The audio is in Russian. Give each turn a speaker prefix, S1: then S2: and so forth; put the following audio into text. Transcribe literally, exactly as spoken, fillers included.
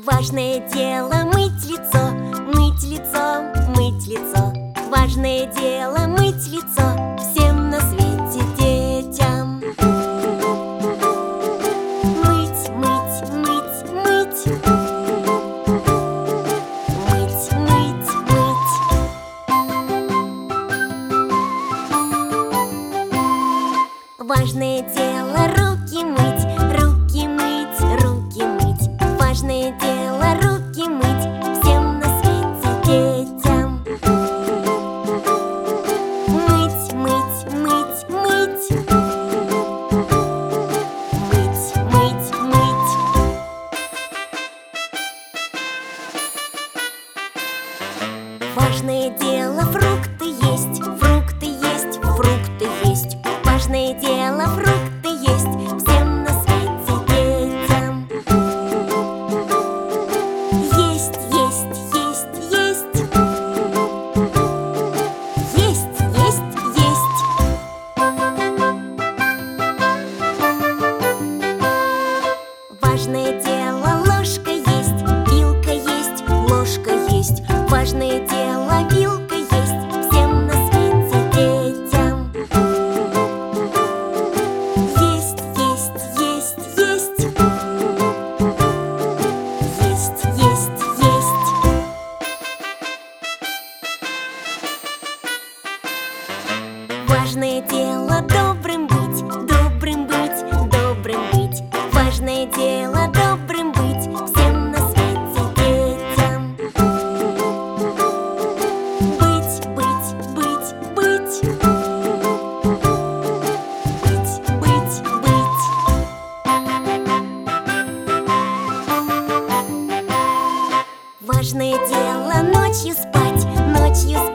S1: Важное дело мыть лицо, мыть лицо, мыть лицо. Важное дело мыть лицо всем на свете детям. Мыть, мыть, мыть, мыть. Мыть, мыть, мыть. Важное дело руки мыть, руки мыть, руки мыть. Важное дело руки мыть всем на свете детям. Мыть, мыть, мыть, мыть. Мыть, мыть, мыть. Важное дело фрукты есть, фрукты есть, фрукты есть. Важное дело фрукты есть всем на свете детям. Есть, есть, есть, есть. Есть, есть, есть. Важное дело ложка есть, вилка есть, ложка есть. Важное дело вилка есть всем на свете детям. Есть, есть, есть, есть. Есть, есть, есть. Важное дело добрым быть, добрым быть, добрым быть. Важное дело добрым быть всем на свете детям. Быть, быть, быть, быть. Быть, быть, быть. Важное дело ночью спать, ночью